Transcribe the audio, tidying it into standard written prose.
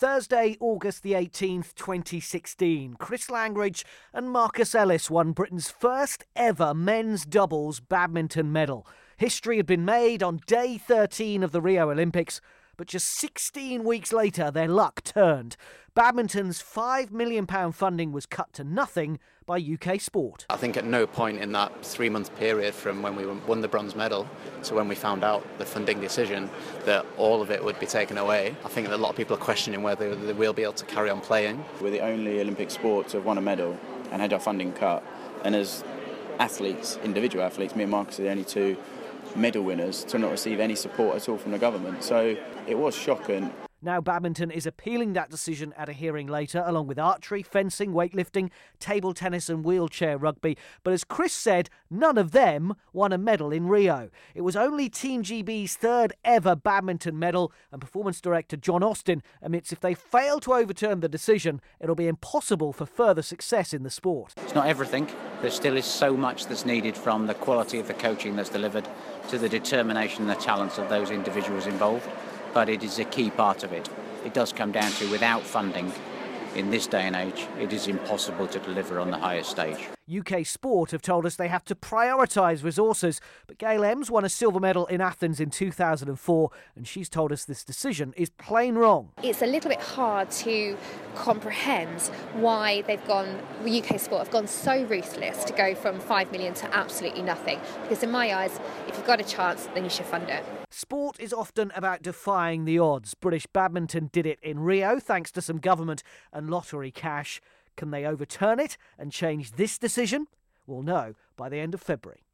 Thursday, August the 18th, 2016. Chris Langridge and Marcus Ellis won Britain's first ever men's doubles badminton medal. History had been made on day 13 of the Rio Olympics, but just 16 weeks later, their luck turned. Badminton's £5 million funding was cut to nothing by UK Sport. I think at no point in that 3-month period from when we won the bronze medal to when we found out the funding decision that all of it would be taken away. I think that a lot of people are questioning whether they will be able to carry on playing. We're the only Olympic sport to have won a medal and had our funding cut. And as athletes, individual athletes, me and Marcus are the only two medal winners to not receive any support at all from the government. So it was shocking. Now badminton is appealing that decision at a hearing later, along with archery, fencing, weightlifting, table tennis and wheelchair rugby. But as Chris said, none of them won a medal in Rio. It was only Team GB's third ever badminton medal, and performance director John Austin admits if they fail to overturn the decision, it'll be impossible for further success in the sport. It's not everything. There still is so much that's needed, from the quality of the coaching that's delivered to the determination and the talents of those individuals involved. But it is a key part of it. It does come down to, without funding, in this day and age, it is impossible to deliver on the highest stage. UK Sport have told us they have to prioritise resources, but Gail Ems won a silver medal in Athens in 2004, and she's told us this decision is plain wrong. It's a little bit hard to comprehend why UK Sport have gone so ruthless to go from 5 million to absolutely nothing, because in my eyes, if you've got a chance, then you should fund it. Sport is often about defying the odds. British badminton did it in Rio thanks to some government and lottery cash. Can they overturn it and change this decision? We'll know by the end of February.